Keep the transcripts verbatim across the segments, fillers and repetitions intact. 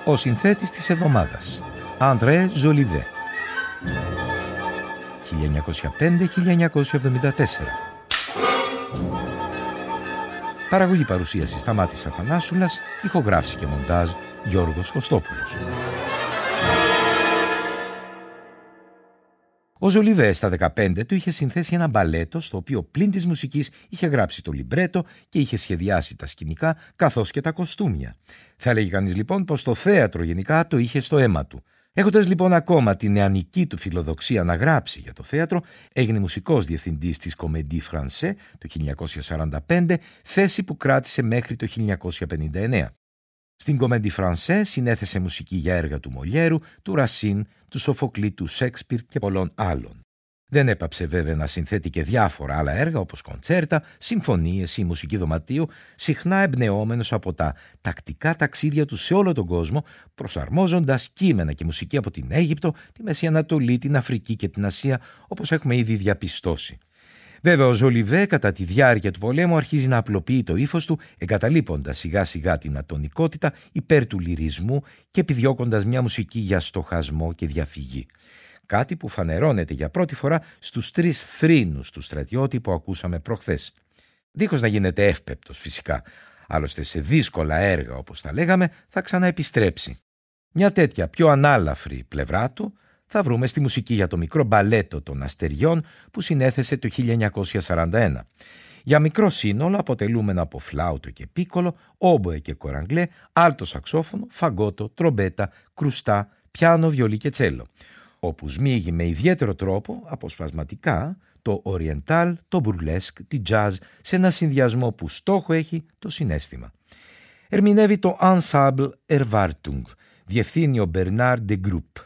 Ο συνθέτης της εβδομάδας, André Jolivet, χίλια εννιακόσια πέντε με χίλια εννιακόσια εβδομήντα τέσσερα. Παραγωγή παρουσίαση Σταμάτης Αθανάσουλας, ηχογράφηση και μοντάζ Γιώργος Κωστόπουλος. Ο Ζολιβέ στα δεκαπέντε του είχε συνθέσει ένα μπαλέτο στο οποίο πλην της μουσικής είχε γράψει το λιμπρέτο και είχε σχεδιάσει τα σκηνικά καθώς και τα κοστούμια. Θα έλεγε κανείς λοιπόν πως το θέατρο γενικά το είχε στο αίμα του. Έχοντας λοιπόν ακόμα την νεανική του φιλοδοξία να γράψει για το θέατρο, έγινε μουσικός διευθυντής της Comédie Française το χίλια εννιακόσια σαράντα πέντε, θέση που κράτησε μέχρι το χίλια εννιακόσια πενήντα εννέα. Στην Comédie Française συνέθεσε μουσική για έργα του Μολιέρου, του Ρασίν, του Σοφοκλή, του Σέξπιρ και πολλών άλλων. Δεν έπαψε βέβαια να συνθέτει και διάφορα άλλα έργα όπως κοντσέρτα, συμφωνίες ή μουσική δωματίου, συχνά εμπνεόμενος από τα τακτικά ταξίδια του σε όλο τον κόσμο, προσαρμόζοντας κείμενα και μουσική από την Αίγυπτο, τη Μέση Ανατολή, την Αφρική και την Ασία, όπως έχουμε ήδη διαπιστώσει. Βέβαια, ο Ζολιβέ κατά τη διάρκεια του πολέμου αρχίζει να απλοποιεί το ύφος του, εγκαταλείποντας σιγά σιγά την ατονικότητα υπέρ του λυρισμού και επιδιώκοντας μια μουσική για στοχασμό και διαφυγή. Κάτι που φανερώνεται για πρώτη φορά στους τρεις θρήνους του στρατιώτη που ακούσαμε προχθές. Δίχως να γίνεται εύπεπτος φυσικά, άλλωστε σε δύσκολα έργα όπως τα λέγαμε θα ξαναεπιστρέψει. Μια τέτοια πιο ανάλαφρη πλευρά του θα βρούμε στη μουσική για το μικρό μπαλέτο των Αστεριών που συνέθεσε το χίλια εννιακόσια σαράντα ένα. Για μικρό σύνολο αποτελούμενο από φλάουτο και πίκολο, όμποε και κοραγκλέ, άλτο σαξόφωνο, φαγκότο, τρομπέτα, κρουστά, πιάνο, βιολί και τσέλο, όπου σμίγει με ιδιαίτερο τρόπο, αποσπασματικά, το οριεντάλ, το μπουρλέσκ, τη τζάζ, σε ένα συνδυασμό που στόχο έχει το συναίσθημα. Ερμηνεύει το Ensemble Erwartung, διευθύνει ο Bernard de Group.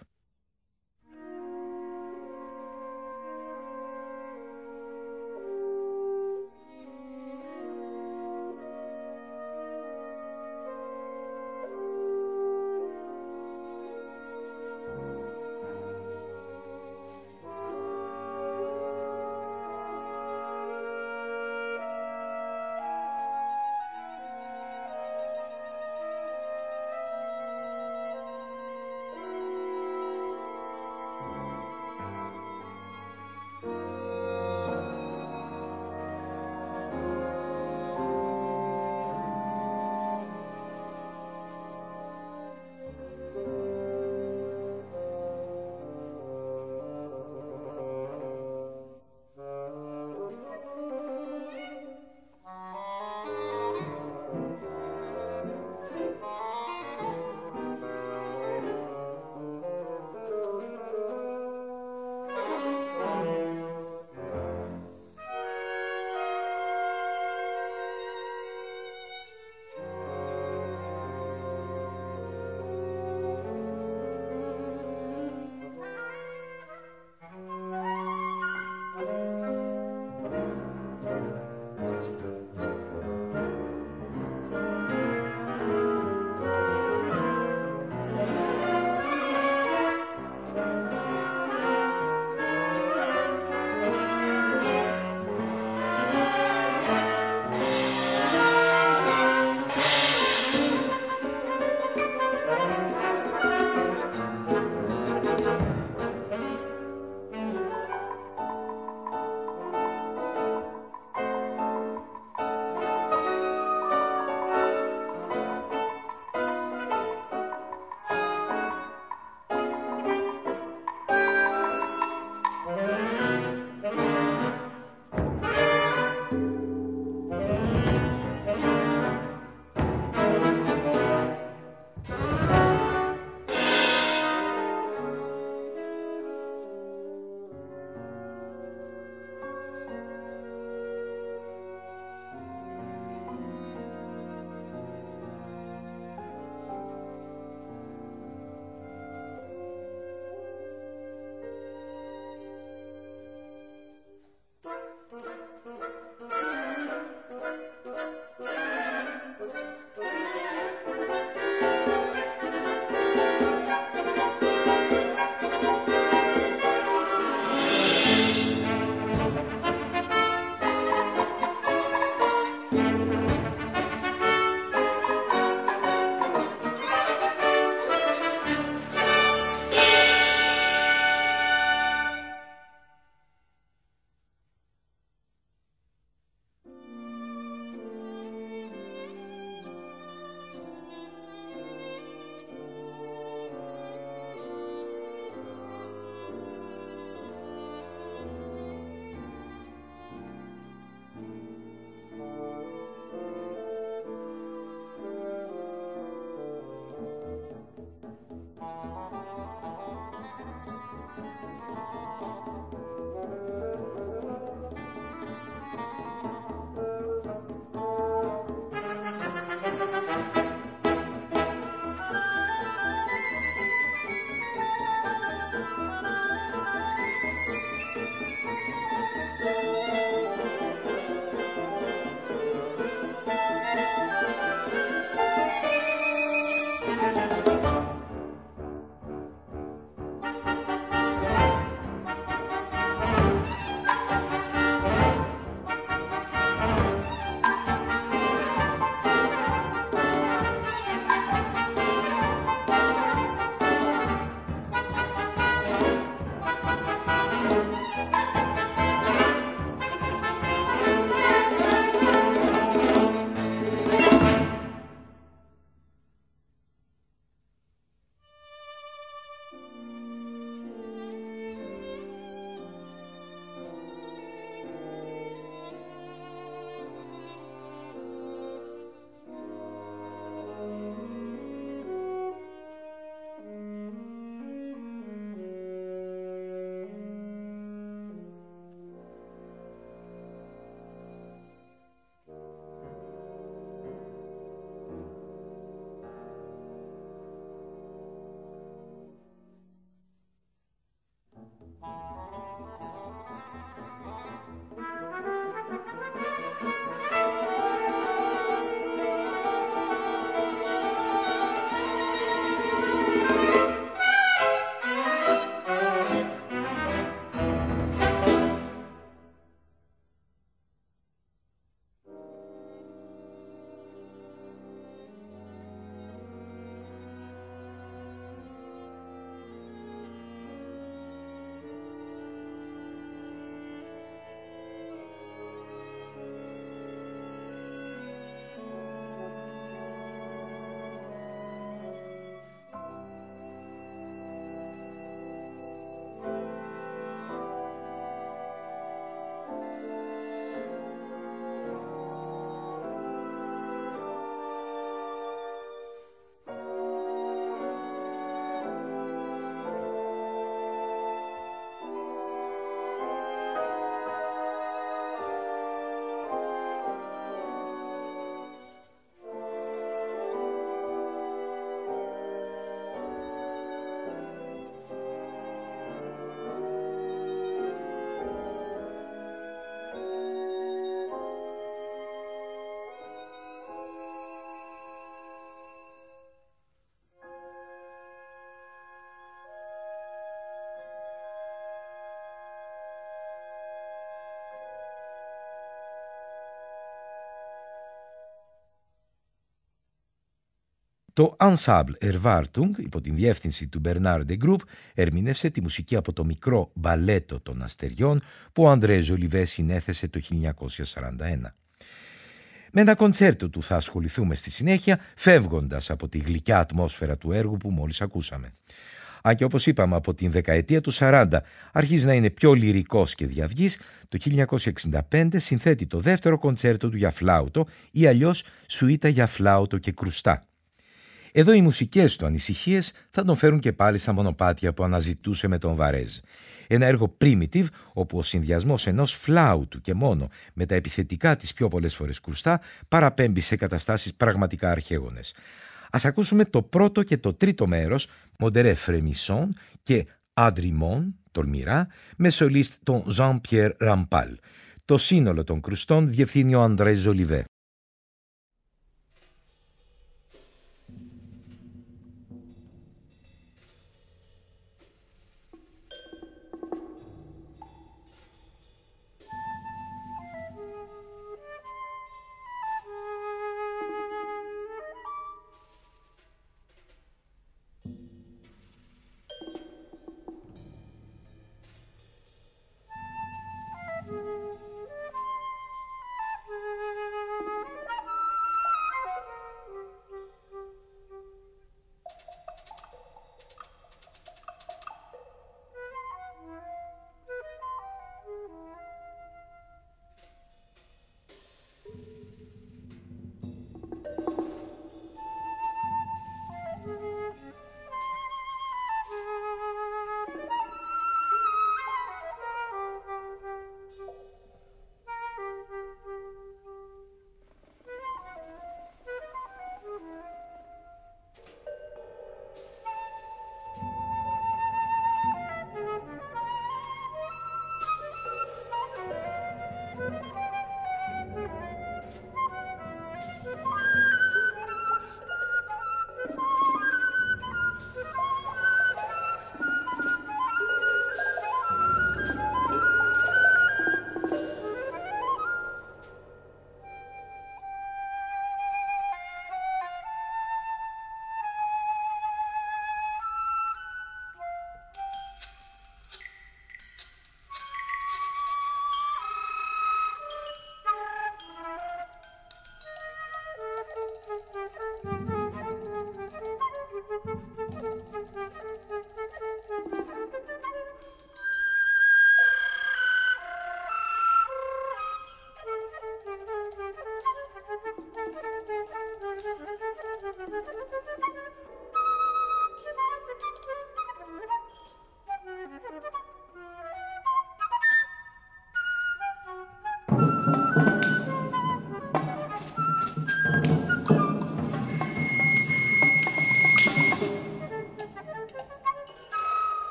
Το Ensemble Erwartung, υπό την διεύθυνση του Bernard de Group, ερμήνευσε τη μουσική από το μικρό μπαλέτο των αστεριών που ο André Jolivet συνέθεσε το χίλια εννιακόσια σαράντα ένα. Με ένα κοντσέρτο του θα ασχοληθούμε στη συνέχεια, φεύγοντας από τη γλυκιά ατμόσφαιρα του έργου που μόλις ακούσαμε. Αν και όπως είπαμε από την δεκαετία του σαράντα αρχίζει να είναι πιο λυρικός και διαυγής, το χίλια εννιακόσια εξήντα πέντε συνθέτει το δεύτερο κοντσέρτο του για φλάουτο ή αλλιώς σουίτα για φλάουτο και κρουστά. Εδώ οι μουσικές του ανησυχίες θα τον φέρουν και πάλι στα μονοπάτια που αναζητούσε με τον Βαρέζ. Ένα έργο primitive όπου ο συνδυασμός ενός φλάουτου και μόνο με τα επιθετικά της πιο πολλές φορές κρουστά παραπέμπει σε καταστάσεις πραγματικά αρχαίγονες. Ας ακούσουμε το πρώτο και το τρίτο μέρος, Modéré Frémissant και Adrimont, τολμηρά, με σολίστ τον Jean-Pierre Rampal. Το σύνολο των κρουστών διευθύνει ο André Jolivet.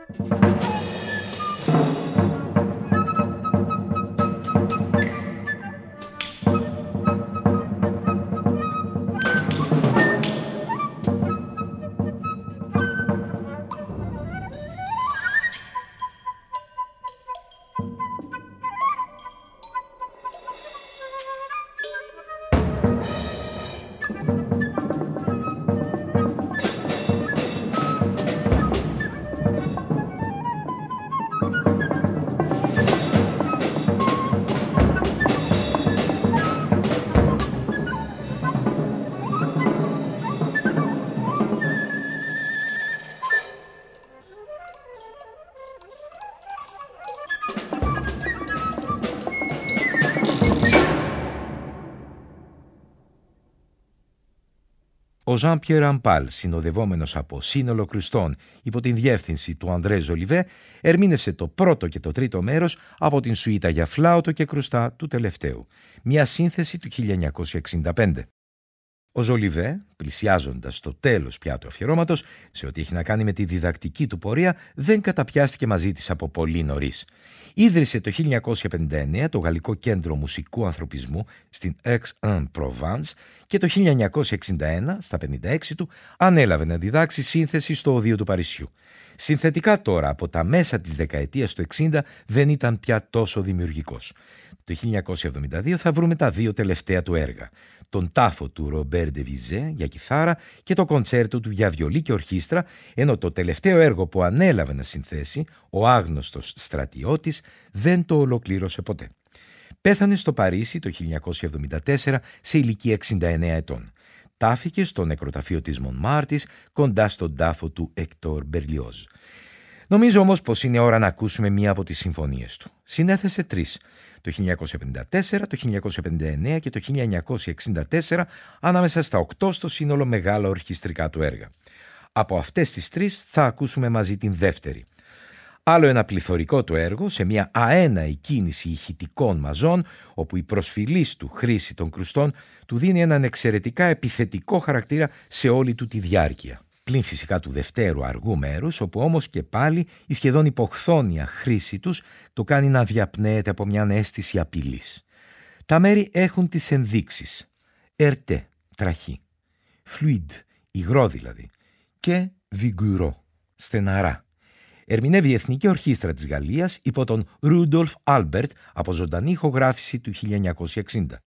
Ο Ζαν Πιέρ Ραμπάλ, συνοδευόμενος από σύνολο κρουστών υπό την διεύθυνση του Αντρέ Ζολιβέ, ερμήνευσε το πρώτο και το τρίτο μέρος από την σουίτα για φλάουτο και κρουστά του τελευταίου, μια σύνθεση του χίλια εννιακόσια εξήντα πέντε. Ο Ζολιβέ, πλησιάζοντας το τέλος πια του αφιερώματος, σε ό,τι έχει να κάνει με τη διδακτική του πορεία, δεν καταπιάστηκε μαζί της από πολύ νωρίς. Ίδρυσε το χίλια εννιακόσια πενήντα εννέα το Γαλλικό Κέντρο Μουσικού Ανθρωπισμού στην Aix-en-Provence και το χίλια εννιακόσια εξήντα ένα, στα πενήντα έξι του, ανέλαβε να διδάξει σύνθεση στο Οδείο του Παρισιού. Συνθετικά τώρα, από τα μέσα της δεκαετίας του εξήντα, δεν ήταν πια τόσο δημιουργικός. Το χίλια εννιακόσια εβδομήντα δύο θα βρούμε τα δύο τελευταία του έργα. Τον τάφο του Ρομπέρ ντε Βιζέ για κιθάρα και το κοντσέρτο του για βιολί και ορχήστρα, ενώ το τελευταίο έργο που ανέλαβε να συνθέσει, ο άγνωστος στρατιώτης, δεν το ολοκλήρωσε ποτέ. Πέθανε στο Παρίσι το χίλια εννιακόσια εβδομήντα τέσσερα σε ηλικία εξήντα εννέα ετών. Τάφηκε στο νεκροταφείο της Μονμάρτης, κοντά στον τάφο του Εκτόρ Μπερλιόζ. Νομίζω όμως πως είναι ώρα να ακούσουμε μία από τις συμφωνίες του. Συνέθεσε τρεις. Το χίλια εννιακόσια πενήντα τέσσερα, το χίλια εννιακόσια πενήντα εννέα και το χίλια εννιακόσια εξήντα τέσσερα, ανάμεσα στα οκτώ στο σύνολο μεγάλα ορχιστρικά του έργα. Από αυτές τις τρεις θα ακούσουμε μαζί την δεύτερη. Άλλο ένα πληθωρικό του έργο σε μια αέναη κίνηση ηχητικών μαζών, όπου η προσφυλής του χρήση των κρουστών του δίνει έναν εξαιρετικά επιθετικό χαρακτήρα σε όλη του τη διάρκεια. Πλην φυσικά του δευτέρου αργού μέρους, όπου όμως και πάλι η σχεδόν υποχθόνια χρήση τους το κάνει να διαπνέεται από μια αίσθηση απειλής. Τα μέρη έχουν τις ενδείξεις «ερτέ», τραχή, «φλουίντ», υγρό δηλαδή, και «βιγουρό», στεναρά. Ερμηνεύει η Εθνική Ορχήστρα της Γαλλίας υπό τον Ρούντολφ Άλμπερτ από ζωντανή ηχογράφηση του χίλια εννιακόσια εξήντα.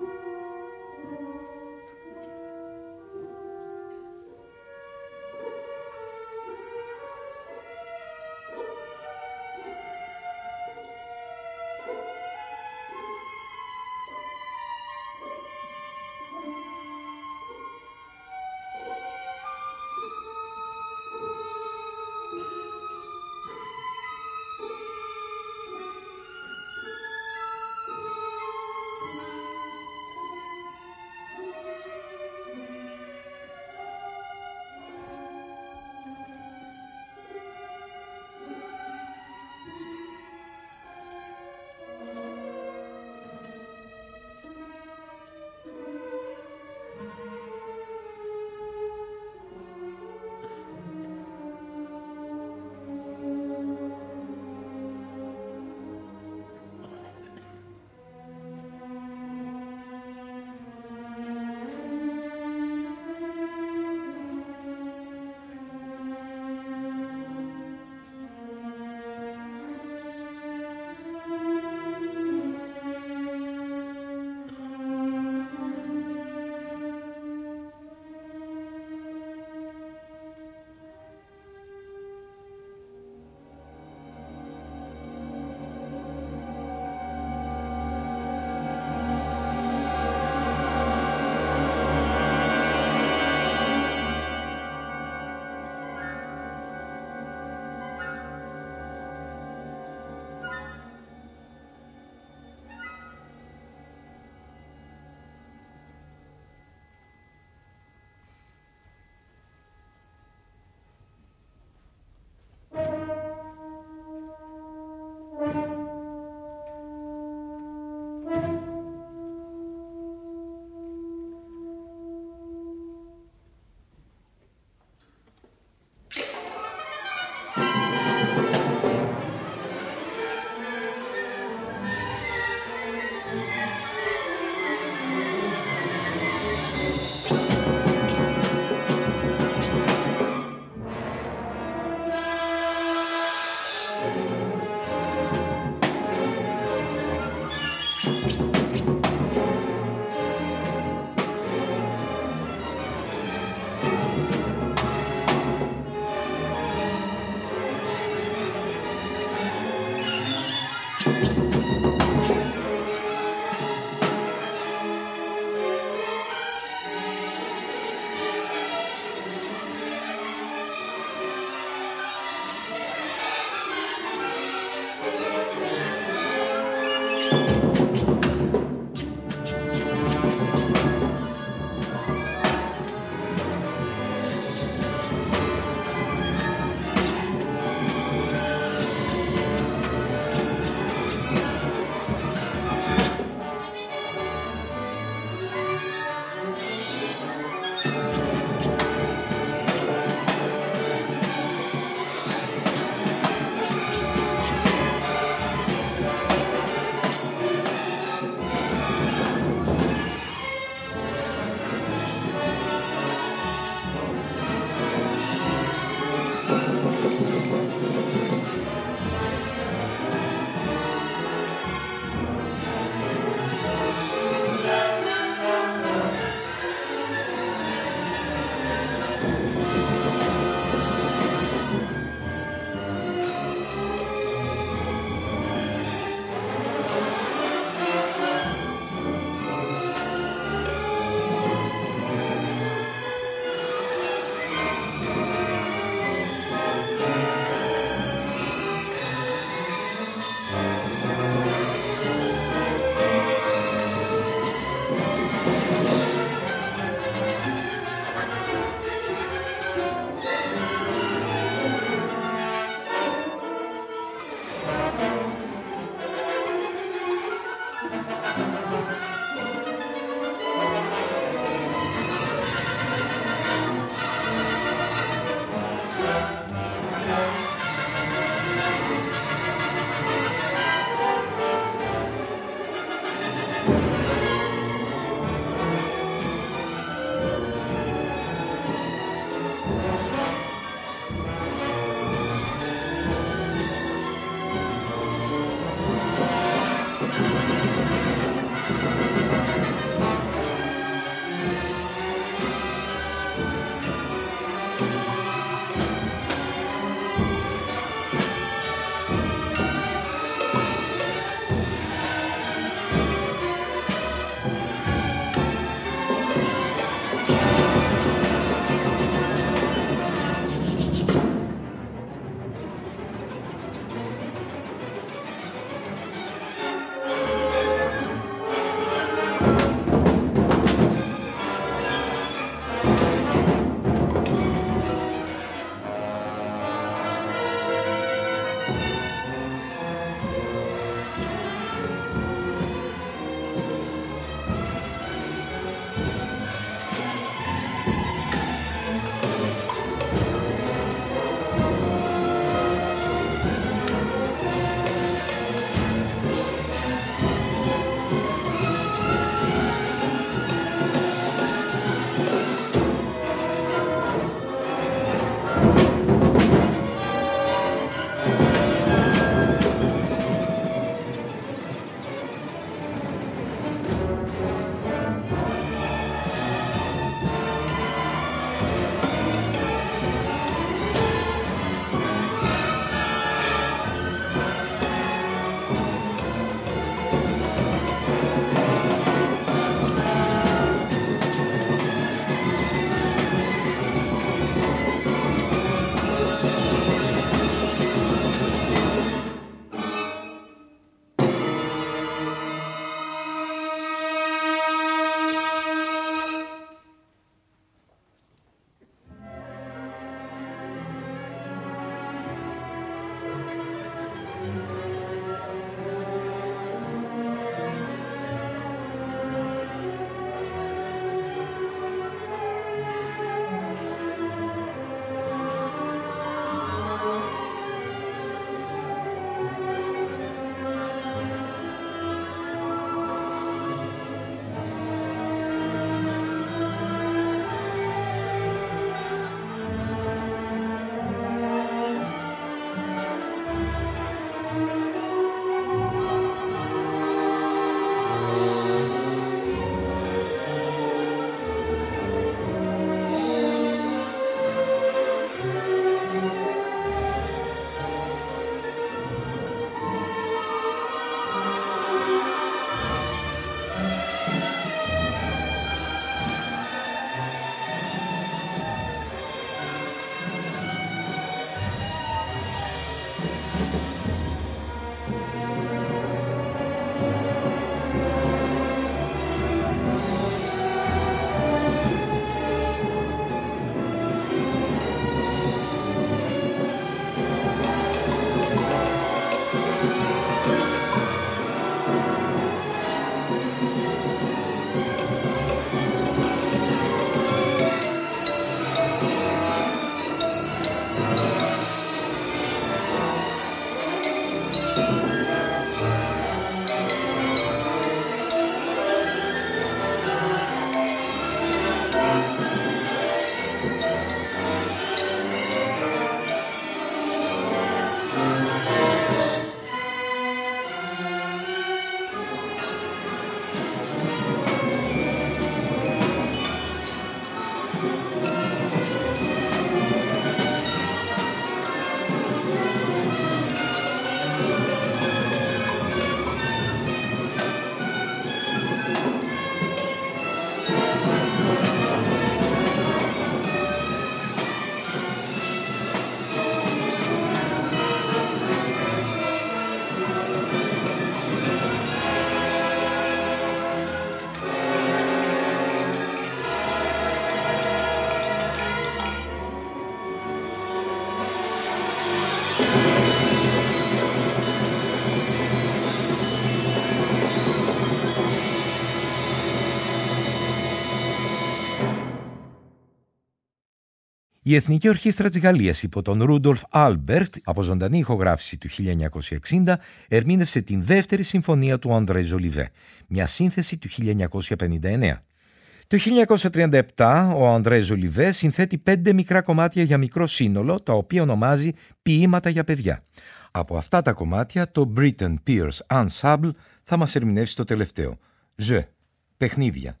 Η Εθνική Ορχήστρα της Γαλλίας υπό τον Ρούντολφ Άλμπερτ, από ζωντανή ηχογράφηση του χίλια εννιακόσια εξήντα, ερμήνευσε την δεύτερη συμφωνία του André Jolivet, μια σύνθεση του χίλια εννιακόσια πενήντα εννέα. Το χίλια εννιακόσια τριάντα επτά ο André Jolivet συνθέτει πέντε μικρά κομμάτια για μικρό σύνολο, τα οποία ονομάζει ποίηματα για παιδιά. Από αυτά τα κομμάτια το Britten Pears Ensemble θα μας ερμηνεύσει το τελευταίο, Jeux, παιχνίδια.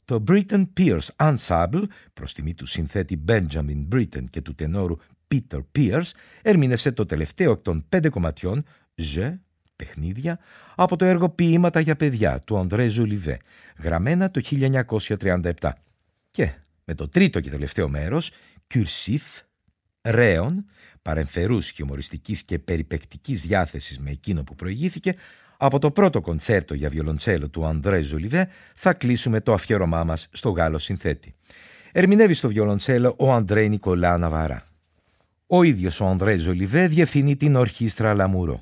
Το Britten Pierce Ensemble, προς τιμή του συνθέτη Benjamin Britten και του τενόρου Peter Pierce, ερμήνευσε το τελευταίο εκ των πέντε κομματιών «Jeux», παιχνίδια, από το έργο «Ποίηματα για παιδιά» του André Jolivet, γραμμένα το χίλια εννιακόσια τριάντα επτά. Και με το τρίτο και τελευταίο μέρος, «Cursif», ρέων, παρεμφερούς χιουμοριστικής και περιπαικτικής διάθεσης με εκείνο που προηγήθηκε, από το πρώτο κοντσέρτο για βιολοντσέλο του André Jolivet θα κλείσουμε το αφιέρωμά μας στο Γάλλο συνθέτη. Ερμηνεύει στο βιολοντσέλο ο Αντρέ Νικολά Ναβαρά. Ο ίδιος ο André Jolivet διευθύνει την ορχήστρα Λαμουρό.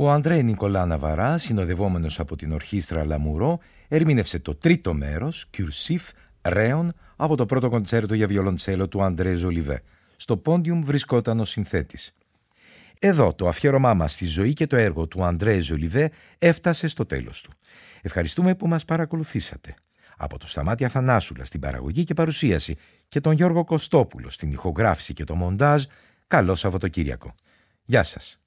Ο Αντρέ Νικολά Ναβαρά, συνοδευόμενος από την ορχήστρα Λαμουρό, ερμήνευσε το τρίτο μέρος, Κιουρσίφ, Ρέον, από το πρώτο κοντσέρτο για βιολοντσέλο του Αντρέ Ζολιβέ. Στο πόντιουμ βρισκόταν ο συνθέτης. Εδώ το αφιέρωμά μας στη ζωή και το έργο του Αντρέ Ζολιβέ έφτασε στο τέλος του. Ευχαριστούμε που μας παρακολουθήσατε. Από το Σταμάτη Αθανάσουλα στην παραγωγή και παρουσίαση και τον Γιώργο Κωστόπουλο στην ηχογράφηση και το μοντάζ, καλό Σαββατοκύριακο. Γεια σας.